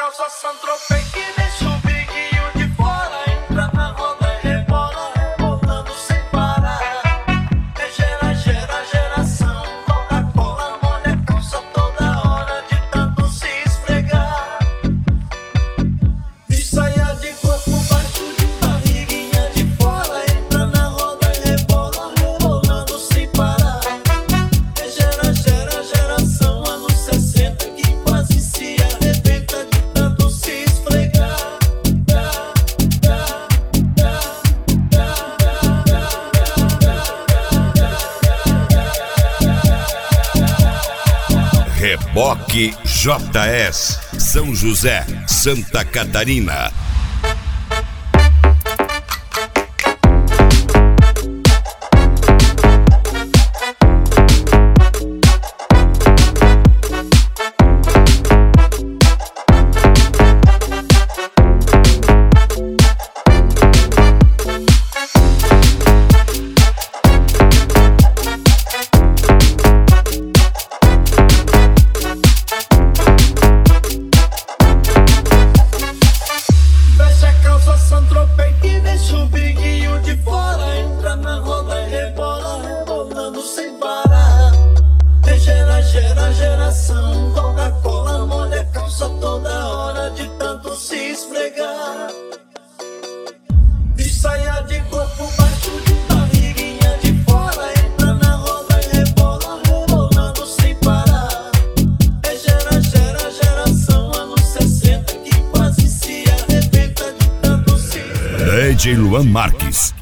calça Saint-Tropez que deixa o biguinho de fora. Entra na roda e rebola, rebolando sem parar. É gera, gera, geração. Coca-Cola molha a calça toda hora de tanto se esfregar. De saia de corpo baixo, de barriguinha de fora. Entra na roda e rebola, rebolando sem parar. É gera, gera, geração. Anos 60 que quase se arrebenta de tanto se esfregar. Reboque JS, São José, Santa Catarina. Veste a calça Saint-Tropez que deixa o biguinho de fora. Entra na roda e rebola, rebolando sem parar. É gera, gera, geração. Coca-Cola molha a calça toda hora de tanto se esfregar. De saia de corpo baixo, de barriguinha de fora. Entra na roda e rebola, rebolando sem parar. É gera, gera, geração. Anos 60 que quase se arrebenta de tanto se DJ Luan Marques,